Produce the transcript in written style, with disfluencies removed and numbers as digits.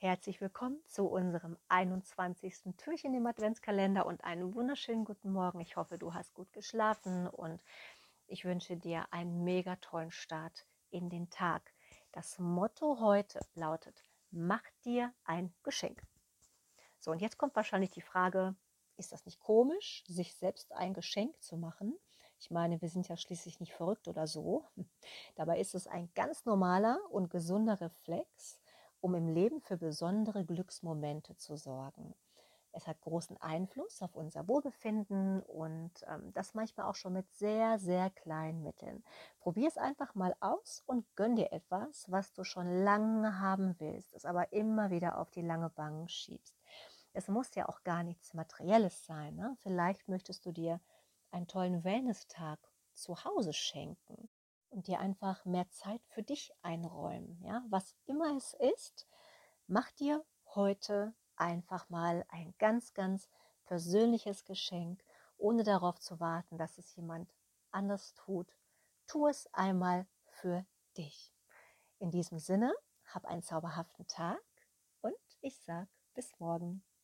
Herzlich willkommen zu unserem 21. Türchen im Adventskalender und einen wunderschönen guten Morgen. Ich hoffe, du hast gut geschlafen und ich wünsche dir einen mega tollen Start in den Tag. Das Motto heute lautet: Mach dir ein Geschenk. So, und jetzt kommt wahrscheinlich die Frage: Ist das nicht komisch, sich selbst ein Geschenk zu machen? Ich meine, wir sind ja schließlich nicht verrückt oder so. Dabei ist es ein ganz normaler und gesunder Reflex, um im Leben für besondere Glücksmomente zu sorgen. Es hat großen Einfluss auf unser Wohlbefinden und das manchmal auch schon mit sehr, sehr kleinen Mitteln. Probier es einfach mal aus und gönn dir etwas, was du schon lange haben willst, es aber immer wieder auf die lange Bank schiebst. Es muss ja auch gar nichts Materielles sein. Ne? Vielleicht möchtest du dir einen tollen Wellness-Tag zu Hause schenken und dir einfach mehr Zeit für dich einräumen. Ja? Was immer es ist, mach dir heute einfach mal ein ganz, ganz persönliches Geschenk, ohne darauf zu warten, dass es jemand anders tut. Tu es einmal für dich. In diesem Sinne, hab einen zauberhaften Tag und ich sag bis morgen.